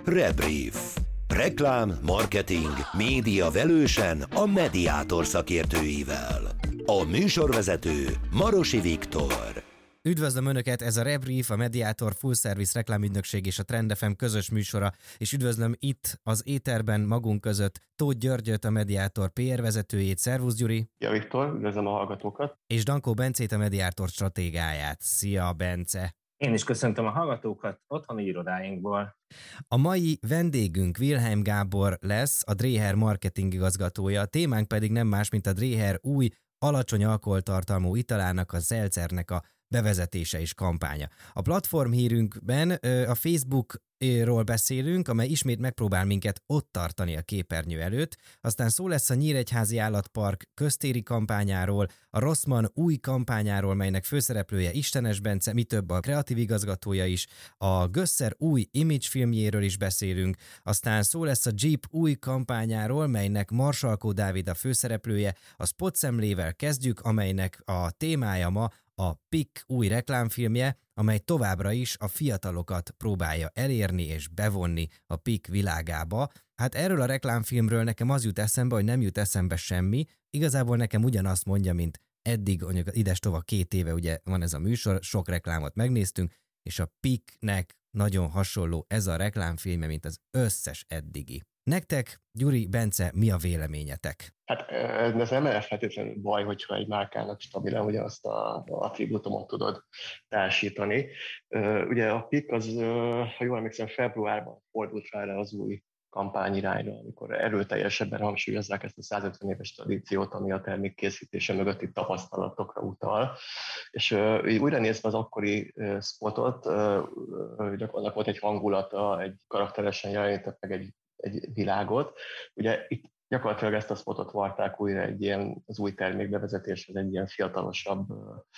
Rebrief. Reklám, marketing, média velősen a Mediator szakértőivel. A műsorvezető Marosi Viktor. Üdvözlöm Önöket, ez a Rebrief, a Mediator Full Service reklámügynökség és a Trend FM közös műsora, és üdvözlöm itt az éterben magunk között Tóth Györgyöt, a Mediator PR vezetőjét. Szervusz Gyuri! Szia Viktor, üdvözlöm a hallgatókat! És Dankó Bencét, a Mediator stratégáját. Szia Bence! Én is köszöntöm a hallgatókat otthoni irodáinkból. A mai vendégünk Wilhelm Gábor lesz, a Dréher marketing igazgatója, a témánk pedig nem más, mint a Dréher új, alacsony alkoholtartalmú italának, a Seltzernek a bevezetése és kampánya. A platform hírünkben a Facebookról beszélünk, amely ismét megpróbál minket ott tartani a képernyő előtt, aztán szó lesz a Nyíregyházi Állatpark köztéri kampányáról, a Rossmann új kampányáról, melynek főszereplője Istenes Bence, mi több a kreatív igazgatója is, a Gösser új image filmjéről is beszélünk, aztán szó lesz a Jeep új kampányáról, melynek Marsalkó Dávid a főszereplője, a Spot szemlével kezdjük, amelynek a témája ma a PIK új reklámfilmje, amely továbbra is a fiatalokat próbálja elérni és bevonni a PIK világába. Hát erről a reklámfilmről nekem az jut eszembe, hogy nem jut eszembe semmi. Igazából nekem ugyanazt mondja, mint eddig, mondjuk idestova 2 éve ugye van ez a műsor, sok reklámot megnéztünk, és a PIK-nek nagyon hasonló ez a reklámfilmje, mint az összes eddigi. Nektek, Gyuri, Bence, mi a véleményetek? Hát ez nem feltétlenül baj, hogyha egy márkának stabilan ugyanazt az attribútumot tudod társítani. Ugye a PIK az, ha jól emlékszem, februárban fordult rá az új kampányirányra, amikor erőteljesebben hangsúlyozzák ezt a 150 éves tradíciót, ami a termék készítése mögötti tapasztalatokra utal. És újra nézve az akkori spotot, gyakorlatilag volt egy hangulata, egy karakteresen jelenített meg egy világot. Ugye itt gyakorlatilag ezt a spotot varták újra az új termék bevezetéshez egy ilyen fiatalosabb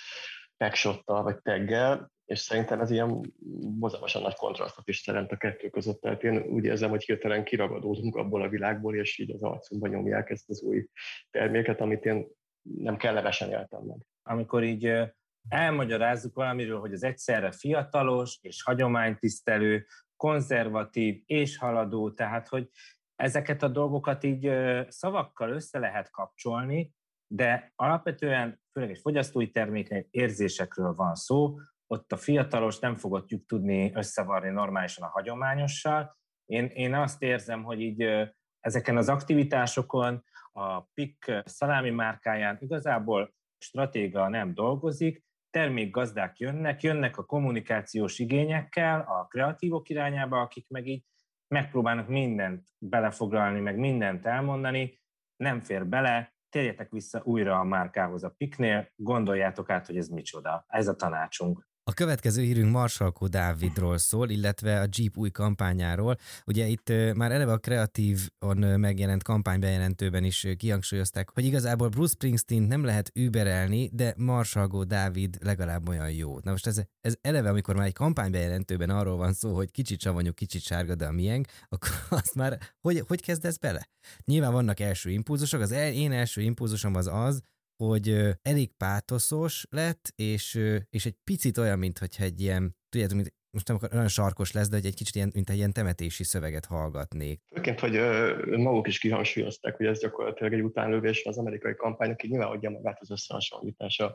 tagshottal vagy taggel, és szerintem ez ilyen borzalmasan nagy kontrasztot is teremt a kettő között. Tehát én úgy érzem, hogy hirtelen kiragadódunk abból a világból, és így az arcunkba nyomják ezt az új terméket, amit én nem kellemesen éltem meg. Amikor így elmagyarázzuk valamiről, hogy az egyszerre fiatalos és hagyománytisztelő, konzervatív és haladó, tehát hogy ezeket a dolgokat így szavakkal össze lehet kapcsolni, de alapvetően, főleg egy fogyasztói terméknél érzésekről van szó, ott a fiatalos nem fogod tudni összevarni normálisan a hagyományossal. Én azt érzem, hogy így ezeken az aktivitásokon a PIK szalámi márkáján igazából stratéga nem dolgozik, termékgazdák jönnek a kommunikációs igényekkel a kreatívok irányába, akik meg így megpróbálnak mindent belefoglalni, meg mindent elmondani, nem fér bele, térjetek vissza újra a márkához a PIK-nél, gondoljátok át, hogy ez micsoda. Ez a tanácsunk. A következő hírünk Marsalkó Dávidról szól, illetve a Jeep új kampányáról. Ugye itt már eleve a kreatívan megjelent kampánybejelentőben is kihangsúlyozták, hogy igazából Bruce Springsteen nem lehet überelni, de Marsalkó Dávid legalább olyan jó. Na most ez eleve, amikor már egy kampánybejelentőben arról van szó, hogy kicsit savanyú, kicsit sárga, de a miénk, akkor azt már hogy kezdesz bele? Nyilván vannak első impulzusok, én első impulzusom az, hogy elég pátoszos lett, és egy picit olyan, mintha egy ilyen, tudjátok, most nem akar olyan sarkos lesz, de egy kicsit ilyen, mint egy ilyen temetési szöveget hallgatnék. Főként, hogy maguk is kihangsúlyozták, hogy ez gyakorlatilag egy utánlövés az amerikai kampánynak, így nyilván adja magát az összehasonlítása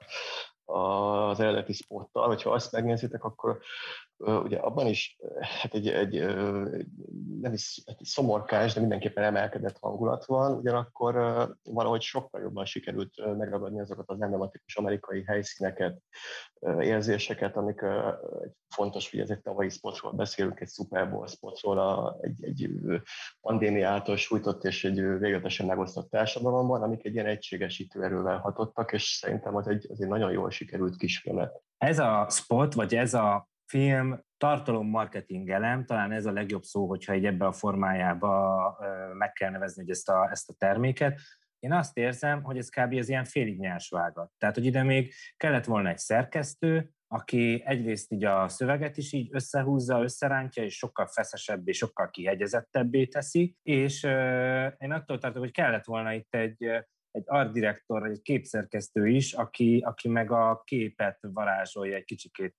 az eredeti spottal. Hogyha azt megnézitek, akkor ugye abban is hát egy nem is egy szomorkás, de mindenképpen emelkedett hangulat van, ugyanakkor valahogy sokkal jobban sikerült megragadni azokat az emblematikus amerikai helyszíneket, érzéseket, amik fontos, hogy ez egy tavalyi spotról beszélünk, egy Super Bowl spotról, egy pandémia által sújtott és egy végletesen megosztott társadalomban, amik egy ilyen egységesítő erővel hatottak, és szerintem az egy nagyon jól sikerült kisfilmet. Ez a spot, vagy ez a film tartalommarketing elem, talán ez a legjobb szó, hogyha egy ebbe a formájába meg kell nevezni hogy ezt a terméket. Én azt érzem, hogy ez kb. Az ilyen félig nyers vágat. Tehát, hogy ide még kellett volna egy szerkesztő, aki egyrészt így a szöveget is így összehúzza, összerántja, és sokkal feszesebb és sokkal kihegyezettebbé teszi, és én attól tartok, hogy kellett volna itt egy egy artdirektor, vagy egy képszerkesztő is, aki meg a képet varázsolja egy kicsikét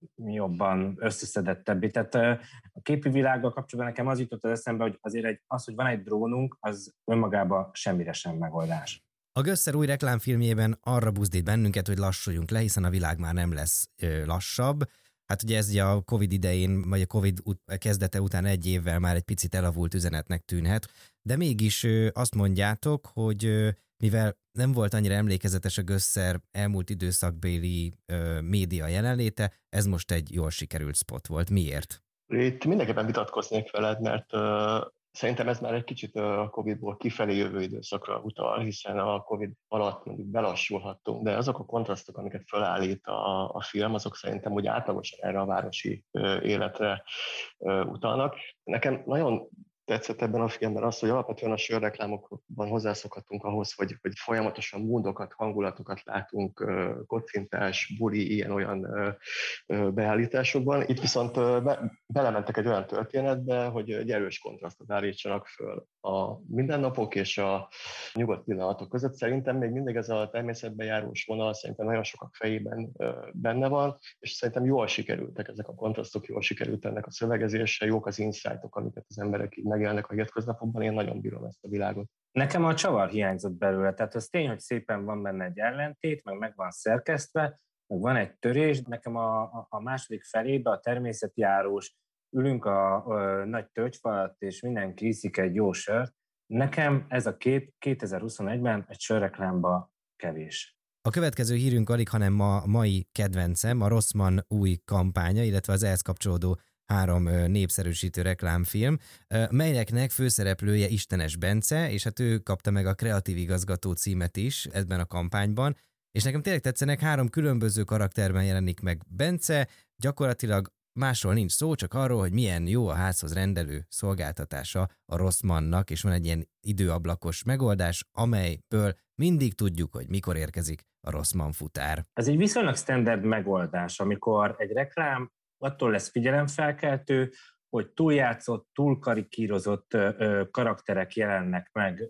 jobban összeszedettebbé. Tehát a képi világgal kapcsolatban nekem az jutott az eszembe, hogy azért az, hogy van egy drónunk, az önmagában semmire sem megoldás. A Gösser új reklámfilmjében arra buzdít bennünket, hogy lassuljunk le, hiszen a világ már nem lesz lassabb. Hát ugye ez a Covid idején, vagy a Covid kezdete után egy évvel már egy picit elavult üzenetnek tűnhet, de mégis azt mondjátok, hogy mivel nem volt annyira emlékezetes a Gösser elmúlt időszakbéli média jelenléte, ez most egy jól sikerült spot volt. Miért? Itt mindenképpen vitatkoznék veled, mert szerintem ez már egy kicsit a Covid-ból kifelé jövő időszakra utal, hiszen a Covid alatt mondjuk belassulhattunk, de azok a kontrasztok, amiket felállít a film, azok szerintem úgy átlagosan erre a városi életre utalnak. Nekem nagyon tetszett ebben a filmben az, hogy alapvetően a sörreklámokban hozzászokhatunk ahhoz, hogy folyamatosan módokat, hangulatokat látunk, kocintás, buli, ilyen-olyan beállításokban. Itt viszont belementek egy olyan történetbe, hogy egy erős kontrasztot állítsanak föl a mindennapok és a nyugodt pillanatok között. Szerintem még mindig ez a természetben járós vonal szerintem nagyon sokak fejében benne van, és szerintem jól sikerültek ezek a kontrasztok, jól sikerült ennek a szövegezése, jók az insightok, amiket az emberek így megélnek a hétköznapokban, én nagyon bírom ezt a világot. Nekem a csavar hiányzott belőle, tehát az tény, hogy szépen van benne egy ellentét, meg van szerkesztve, meg van egy törés. Nekem a második felébe a természetjárós, ülünk a nagy tölgyfa alatt, és mindenki iszik egy jó sört. Nekem ez a 2021-ben egy sörreklámba kevés. A következő hírünk alig, hanem a mai kedvencem, a Rossmann új kampánya, illetve az ehhez kapcsolódó 3 népszerűsítő reklámfilm, melyeknek főszereplője Istenes Bence, és hát ő kapta meg a kreatív igazgató címet is ebben a kampányban, és nekem tényleg tetszenek, 3 különböző karakterben jelenik meg Bence, gyakorlatilag másról nincs szó, csak arról, hogy milyen jó a házhoz rendelő szolgáltatása a Rossmannnak, és van egy ilyen időablakos megoldás, amelyből mindig tudjuk, hogy mikor érkezik a Rossmann futár. Ez egy viszonylag standard megoldás, amikor egy reklám attól lesz figyelemfelkeltő, hogy túljátszott, túlkarikírozott karakterek jelennek meg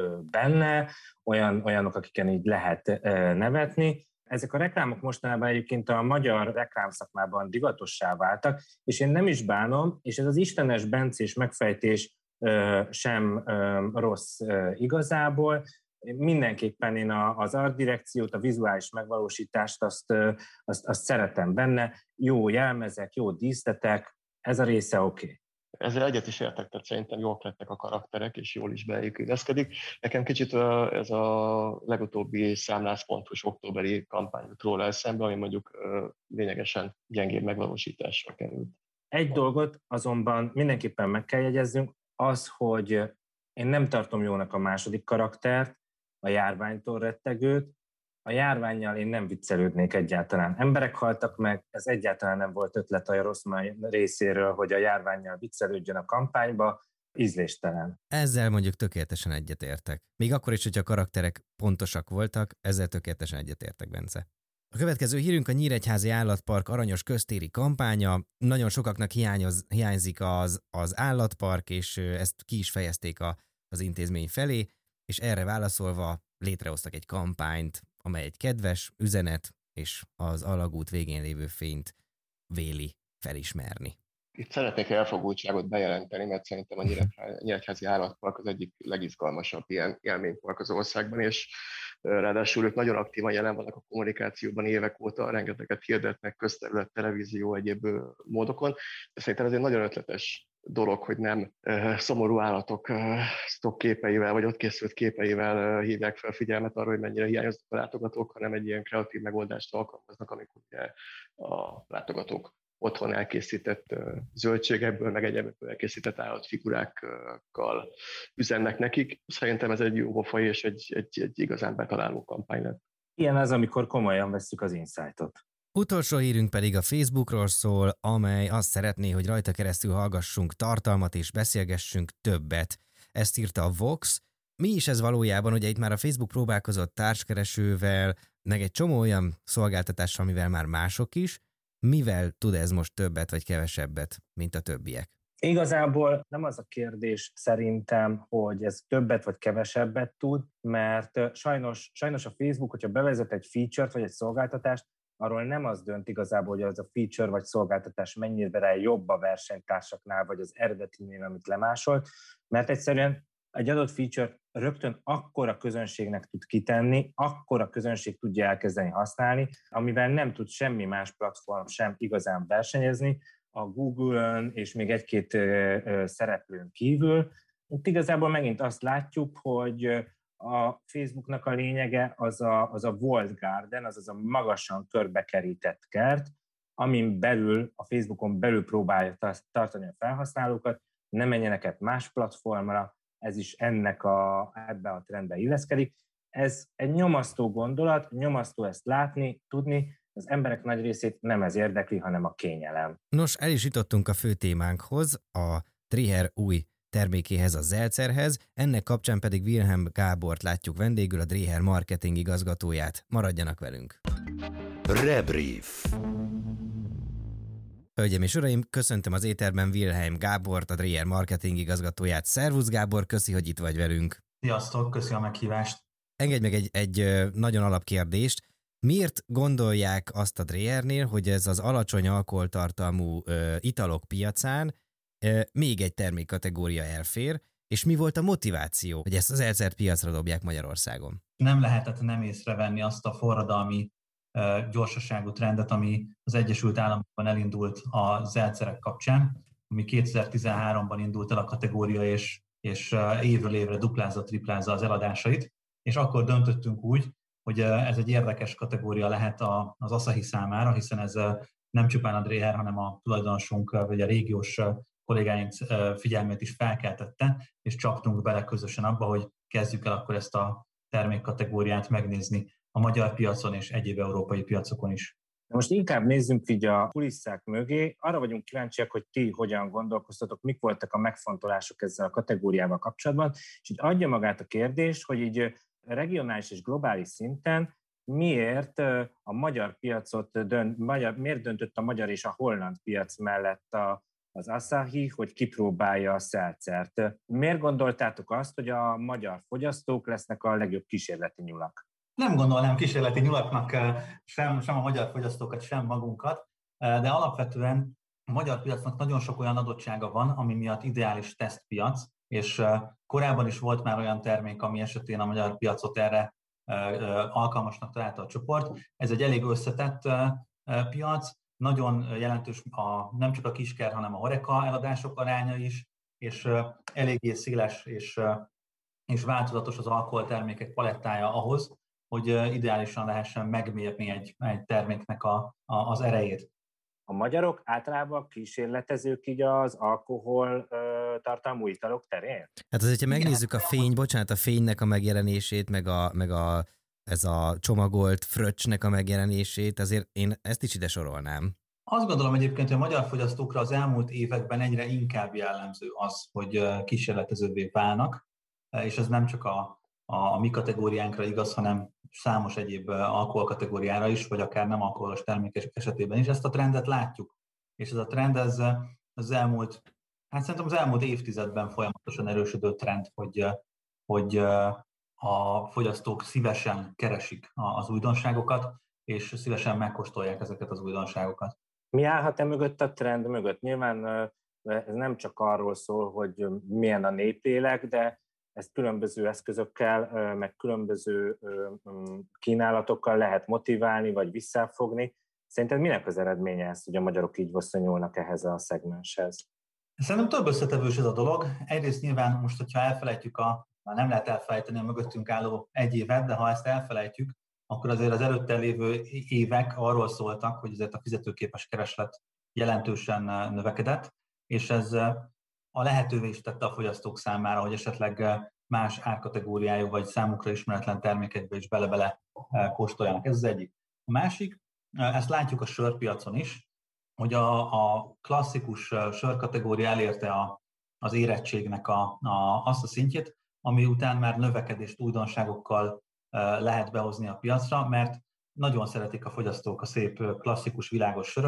benne, olyanok, akiken így lehet nevetni. Ezek a reklámok mostanában egyébként a magyar reklámszakmában divatossá váltak, és én nem is bánom, és ez az Istenes Bencés megfejtés sem rossz igazából. Mindenképpen én az artdirekciót, a vizuális megvalósítást azt szeretem benne. Jó jelmezek, jó díszletek, ez a része oké. Ezzel egyet is értek, tehát szerintem jól lettek a karakterek, és jól is beléjük illeszkedik. Nekem kicsit ez a legutóbbi számlászpontos októberi kampány jut róla eszembe, ami mondjuk lényegesen gyengébb megvalósításra került. Egy dolgot azonban mindenképpen meg kell jegyezzünk, az, hogy én nem tartom jónak a második karaktert, a járványtól rettegőt. A járvánnyal én nem viccelődnék egyáltalán. Emberek haltak meg, ez egyáltalán nem volt ötlet a Rossmann részéről, hogy a járvánnyal viccelődjön a kampányba, ízléstelen. Ezzel mondjuk tökéletesen egyetértek. Még akkor is, hogyha a karakterek pontosak voltak, ezzel tökéletesen egyetértek, Bence. A következő hírünk a Nyíregyházi Állatpark aranyos köztéri kampánya. Nagyon sokaknak hiányzik az állatpark, és ezt ki is fejezték az intézmény felé, és erre válaszolva létrehoztak egy kampányt, amely egy kedves üzenet, és az alagút végén lévő fényt véli felismerni. Itt szeretnék elfogultságot bejelenteni, mert szerintem a Nyíregyházi Állatpark az egyik legizgalmasabb ilyen élménypark az országban, és ráadásul ők nagyon aktívan jelen vannak a kommunikációban évek óta, rengeteget hirdetnek közterület, televízió, egyéb módokon, de szerintem ez egy nagyon ötletes dolog, hogy nem szomorú állatok stock képeivel, vagy ott készült képeivel hívják fel figyelmet arra, hogy mennyire hiányoznak a látogatók, hanem egy ilyen kreatív megoldást alkalmaznak, amikor ugye a látogatók otthon elkészített zöldségekből, meg egyébként elkészített állatfigurákkal üzennek nekik. Szerintem ez egy jó pofa és egy igazán betaláló kampány lett. Ilyen az, amikor komolyan vesszük az insightot. Utolsó hírünk pedig a Facebookról szól, amely azt szeretné, hogy rajta keresztül hallgassunk tartalmat és beszélgessünk többet. Ezt írta a Vox. Mi is ez valójában? Ugye itt már a Facebook próbálkozott társkeresővel, meg egy csomó olyan szolgáltatással, amivel már mások is. Mivel tud ez most többet vagy kevesebbet, mint a többiek? Igazából nem az a kérdés szerintem, hogy ez többet vagy kevesebbet tud, mert sajnos a Facebook, hogyha bevezet egy feature-t vagy egy szolgáltatást, arról nem az dönt igazából, hogy az a feature vagy szolgáltatás mennyire jobb a versenytársaknál, vagy az eredetinél, amit lemásolt, mert egyszerűen egy adott feature rögtön akkora közönségnek tud kitenni, akkora közönség tudja elkezdeni használni, amivel nem tud semmi más platform sem igazán versenyezni, a Google-ön és még egy-két szereplőn kívül. Itt igazából megint azt látjuk, hogy a Facebooknak a lényege az a walled garden, azaz a magasan körbekerített kert, amin belül, a Facebookon belül próbálja tartani a felhasználókat, ne menjenek át más platformra, ez is ebbe a trendbe illeszkedik. Ez egy nyomasztó gondolat, nyomasztó ezt látni, tudni, az emberek nagy részét nem ez érdekli, hanem a kényelem. Nos, el is jutottunk a fő témánkhoz, a Dreher új termékéhez, a Seltzerhez, ennek kapcsán pedig Wilhelm Gábort látjuk vendégül, a Dreher marketing igazgatóját. Maradjanak velünk! Rebrief. Hölgyeim és uraim, köszöntöm az éterben Wilhelm Gábort, a Dreher marketing igazgatóját. Szervusz Gábor, köszi, hogy itt vagy velünk. Sziasztok, köszi a meghívást. Engedj meg egy nagyon alapkérdést. Miért gondolják azt a Drehernél, hogy ez az alacsony alkoholtartalmú italok piacán még egy termékkategória elfér, és mi volt a motiváció, hogy ezt az Seltzer piacra dobják Magyarországon? Nem lehetett nem észrevenni azt a forradalmi gyorsaságú trendet, ami az Egyesült Államokban elindult a Seltzerek kapcsán, ami 2013-ban indult el a kategória, és évről évre duplázza, triplázza az eladásait, és akkor döntöttünk úgy, hogy ez egy érdekes kategória lehet az Asahi számára, hiszen ez nem csupán a Dreher, hanem a tulajdonosunk vagy a régiós kollégáink figyelmét is felkeltette, és csaptunk bele közösen abba, hogy kezdjük el akkor ezt a termékkategóriát megnézni a magyar piacon és egyéb európai piacokon is. Most inkább nézzünk így a kulisszák mögé. Arra vagyunk kíváncsiak, hogy ti hogyan gondolkoztatok, mik voltak a megfontolások ezzel a kategóriával kapcsolatban, és így adja magát a kérdés, hogy így regionális és globális szinten miért a magyar piacot miért döntött a magyar és a holland piac mellett az Asahi, hogy kipróbálja a Seltzert. Miért gondoltátok azt, hogy a magyar fogyasztók lesznek a legjobb kísérleti nyulak? Nem gondolnám kísérleti nyulaknak sem a magyar fogyasztókat, sem magunkat, de alapvetően a magyar piacnak nagyon sok olyan adottsága van, ami miatt ideális tesztpiac, és korábban is volt már olyan termék, ami esetén a magyar piacot erre alkalmasnak találta a csoport. Ez egy elég összetett piac, nagyon jelentős nem csak a kisker, hanem a HoReCa eladások aránya is, és eléggé széles és változatos az alkoholtermékek palettája ahhoz, hogy ideálisan lehessen megmérni egy terméknek az erejét. A magyarok általában kísérletezők így az alkohol tartalmú italok terén? Hát azért, ha megnézzük a fénynek a megjelenését, ez a csomagolt fröccsnek a megjelenését, azért én ezt is ide sorolnám. Azt gondolom egyébként, hogy a magyar fogyasztókra az elmúlt években egyre inkább jellemző az, hogy kísérletezővé válnak, és ez nem csak a mi kategóriánkra igaz, hanem számos egyéb alkoholkategóriára is, vagy akár nem alkoholos termékek esetében is. Ezt a trendet látjuk, és ez a trend az elmúlt évtizedben folyamatosan erősödő trend, hogy a fogyasztók szívesen keresik az újdonságokat, és szívesen megkóstolják ezeket az újdonságokat. Mi állhat mögött a trend mögött? Nyilván ez nem csak arról szól, hogy milyen a néplélek, de ezt különböző eszközökkel, meg különböző kínálatokkal lehet motiválni, vagy visszafogni. Szerinted minek az eredménye ez, hogy a magyarok így viszonyulnak ehhez a szegmenshez? Szerintem több összetevős ez a dolog. Egyrészt nyilván most, hogyha elfelejtjük nem lehet elfelejteni a mögöttünk álló egy évet, de ha ezt elfelejtjük, akkor azért az előtte lévő évek arról szóltak, hogy azért a fizetőképes kereslet jelentősen növekedett, és ez a lehetővé is tette a fogyasztók számára, hogy esetleg más árkategóriájú vagy számukra ismeretlen termékekbe is bele-bele kóstoljanak. Ez az egyik. A másik, ezt látjuk a sörpiacon is, hogy a klasszikus sörkategória elérte az érettségnek azt a szintjét, ami után már növekedést újdonságokkal lehet behozni a piacra, mert nagyon szeretik a fogyasztók a szép klasszikus világos söröket,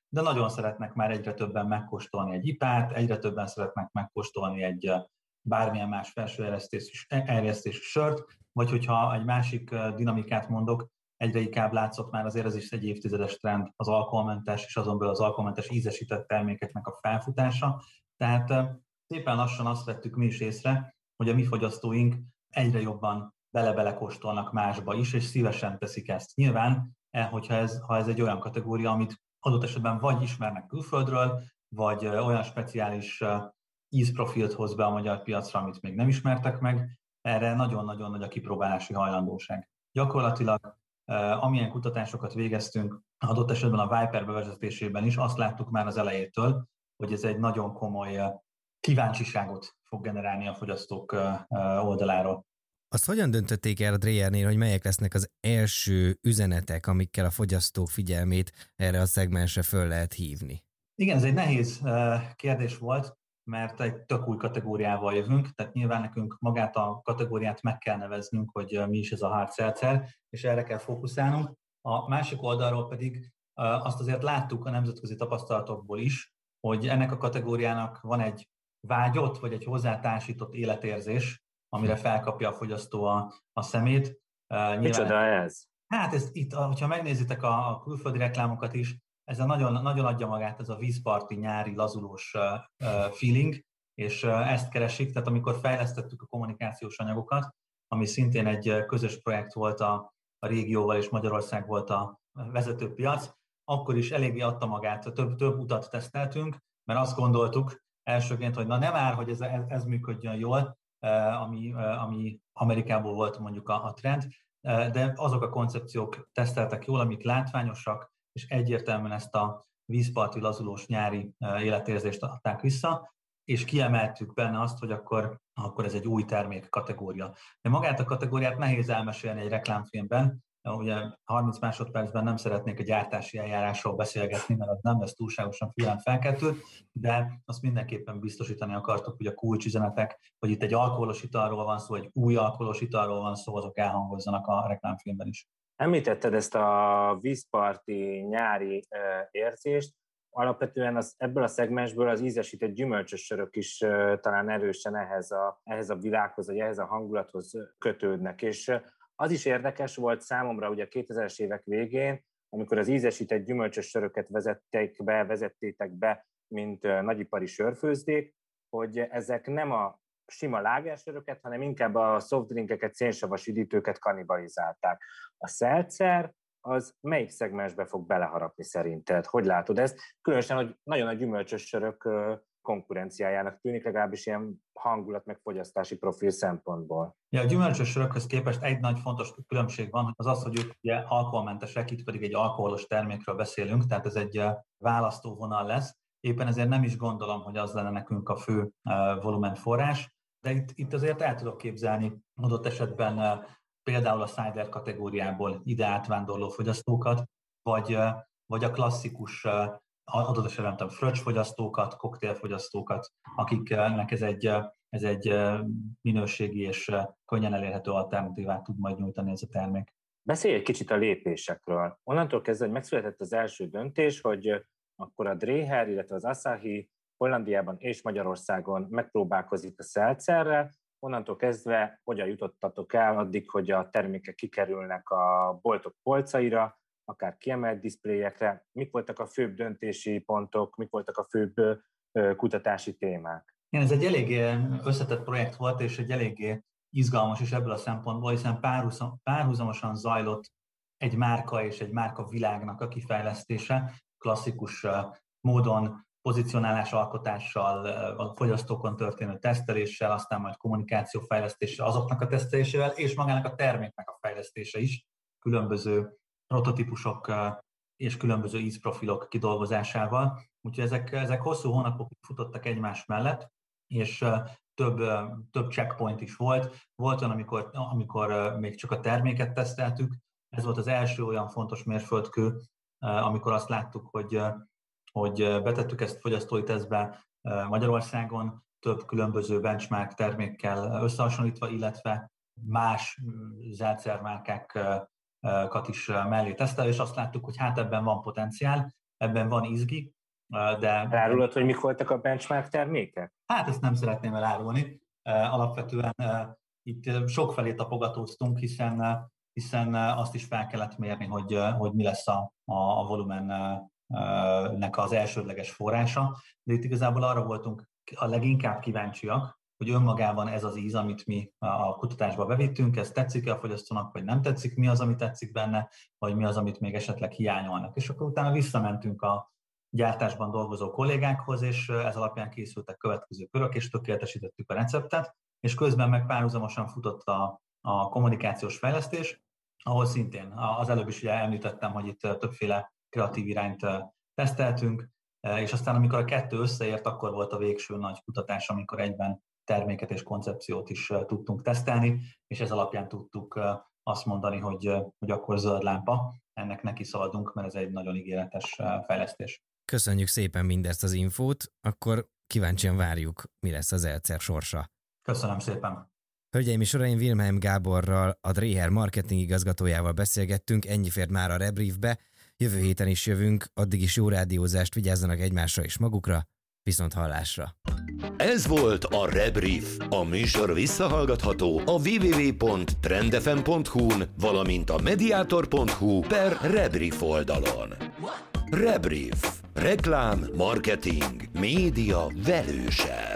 de nagyon szeretnek már egyre többen megkóstolni egy IPA-t, egyre többen szeretnek megkóstolni egy bármilyen más felső erjesztésű sört, vagy hogyha egy másik dinamikát mondok, egyre inkább látszott már azért ez is egy évtizedes trend, az alkoholmentes és azon belül az alkoholmentes ízesített termékeknek a felfutása. Tehát szépen lassan azt vettük mi is észre, hogy a mi fogyasztóink egyre jobban bele-bele kóstolnak másba is, és szívesen teszik ezt. Nyilván, ha ez egy olyan kategória, amit adott esetben vagy ismernek külföldről, vagy olyan speciális ízprofilt hoz be a magyar piacra, amit még nem ismertek meg, erre nagyon-nagyon nagy a kipróbálási hajlandóság. Gyakorlatilag amilyen kutatásokat végeztünk, adott esetben a Viper bevezetésében is, azt láttuk már az elejétől, hogy ez egy nagyon komoly kíváncsiságot fog generálni a fogyasztók oldaláról. Azt hogyan döntötték el a Dreyernél, hogy melyek lesznek az első üzenetek, amikkel a fogyasztók figyelmét erre a szegmensre föl lehet hívni? Igen, ez egy nehéz kérdés volt, mert egy tök új kategóriával jövünk, tehát nyilván nekünk magát a kategóriát meg kell neveznünk, hogy mi is ez a hard seltzer, és erre kell fókuszálnunk. A másik oldalról pedig azt azért láttuk a nemzetközi tapasztalatokból is, hogy ennek a kategóriának van egy vágyott, vagy egy hozzátársított életérzés, amire felkapja a fogyasztó a szemét. Micsoda ez? Hát ez itt, hogyha megnézitek a külföldi reklámokat is, ez nagyon, nagyon adja magát ez a vízparti, nyári, lazulós feeling, és ezt keresik, tehát amikor fejlesztettük a kommunikációs anyagokat, ami szintén egy közös projekt volt a régióval, és Magyarország volt a vezető piac, akkor is eléggé adta magát, több utat teszteltünk, mert azt gondoltuk elsőként, hogy na nem ár, hogy ez működjön jól, ami Amerikából volt mondjuk a trend, de azok a koncepciók teszteltek jól, amik látványosak, és egyértelműen ezt a vízparti, lazulós nyári életérzést adták vissza, és kiemeltük benne azt, hogy akkor ez egy új termék kategória. De magát a kategóriát nehéz elmesélni egy reklámfilmben, ugye 30 másodpercben nem szeretnék a gyártási eljárásról beszélgetni, mert az nem lesz túlságosan figyelemfelkeltő, de azt mindenképpen biztosítani akartuk, hogy a kulcsüzenetek, hogy itt egy alkoholos italról van szó, egy új alkoholos italról van szó, azok elhangozzanak a reklámfilmben is. Említetted ezt a vízparti nyári érzést, alapvetően ebből a szegmensből az ízesített gyümölcsös sörök is talán erősen ehhez a világhoz, vagy ehhez a hangulathoz kötődnek, és az is érdekes volt számomra ugye a 2000-es évek végén, amikor az ízesített gyümölcsös söröket vezettétek be, mint nagyipari sörfőzdék, hogy ezek nem a sima lágersöröket, hanem inkább a softdrinkeket, szénsavas üdítőket kannibalizálták. A seltzer az melyik szegmensbe fog beleharapni szerinted? Hogy látod ezt? Különösen, hogy nagyon a gyümölcsös sörök konkurenciájának tűnik, legalábbis ilyen hangulat meg fogyasztási profil szempontból. Ja, a gyümölcsös sörökhöz képest egy nagy fontos különbség van, az, hogy ők ugye alkoholmentesek, itt pedig egy alkoholos termékről beszélünk, tehát ez egy választóvonal lesz. Éppen ezért nem is gondolom, hogy az lenne nekünk a fő volumenforrás, de itt azért el tudok képzelni adott esetben például a cider kategóriából ide átvándorló fogyasztókat, vagy a klasszikus adott esetben fröccsfogyasztókat, koktélfogyasztókat, akiknek ez egy minőségi és könnyen elérhető alternatívát tud majd nyújtani ez a termék. Beszélj egy kicsit a lépésekről. Onnantól kezdve, hogy megszületett az első döntés, hogy akkor a Dreher, illetve az Asahi Hollandiában és Magyarországon megpróbálkozik a seltzerrel, onnantól kezdve hogyan jutottatok el addig, hogy a termékek kikerülnek a boltok polcaira, akár kiemelt diszpléjekre. Mik voltak a főbb döntési pontok, mik voltak a főbb kutatási témák? Igen, ez egy eléggé összetett projekt volt, és egy eléggé izgalmas is ebből a szempontból, hiszen párhuzamosan zajlott egy márka és egy márka világnak a kifejlesztése, klasszikus módon pozicionálás alkotással, a fogyasztókon történő teszteléssel, aztán majd kommunikációfejlesztéssel, azoknak a tesztelésével, és magának a terméknek a fejlesztése is, különböző prototípusok és különböző ízprofilok kidolgozásával. Úgyhogy ezek hosszú hónapokig futottak egymás mellett, és több checkpoint is volt. Volt olyan, amikor még csak a terméket teszteltük. Ez volt az első olyan fontos mérföldkő, amikor azt láttuk, hogy betettük ezt fogyasztói tesztbe Magyarországon, több különböző benchmark termékkel összehasonlítva, illetve más seltzer márkákat is mellé tesztelve, és azt láttuk, hogy hát ebben van potenciál, ebben van izgi, de... Elárulod, hogy mik voltak a benchmark termékek? Hát ezt nem szeretném elárulni. Alapvetően itt sokfelé tapogatóztunk, hiszen azt is fel kellett mérni, hogy mi lesz a volumennek az elsődleges forrása. De itt igazából arra voltunk a leginkább kíváncsiak, hogy önmagában ez az íz, amit mi a kutatásba bevittünk, ez tetszik-e a fogyasztónak, vagy nem tetszik, mi az, ami tetszik benne, vagy mi az, amit még esetleg hiányolnak. És akkor utána visszamentünk a gyártásban dolgozó kollégákhoz, és ez alapján készültek következő körök, és tökéletesítettük a receptet, és közben meg párhuzamosan futott a kommunikációs fejlesztés, ahol szintén az előbb is ugye említettem, hogy itt többféle kreatív irányt teszteltünk, és aztán amikor a kettő összeért, akkor volt a végső nagy kutatás, amikor egyben terméket és koncepciót is tudtunk tesztelni, és ez alapján tudtuk azt mondani, hogy akkor zöld lámpa, ennek neki szaladunk, mert ez egy nagyon ígéretes fejlesztés. Köszönjük szépen mindezt az infót, akkor kíváncsian várjuk, mi lesz az Elcer sorsa. Köszönöm szépen! Hölgyeim és uraim, Wilhelm Gáborral, a Dréher marketing igazgatójával beszélgettünk, ennyi fért már a Rebriefbe. Jövő héten is jövünk, addig is jó rádiózást, vigyázzanak egymásra és magukra, viszont hallásra. Ez volt a Rebrief. A műsor visszahallgatható a www.trendfm.hu-n, valamint a mediator.hu/Rebrief oldalon. Rebrief. Reklám, marketing, média velősebb.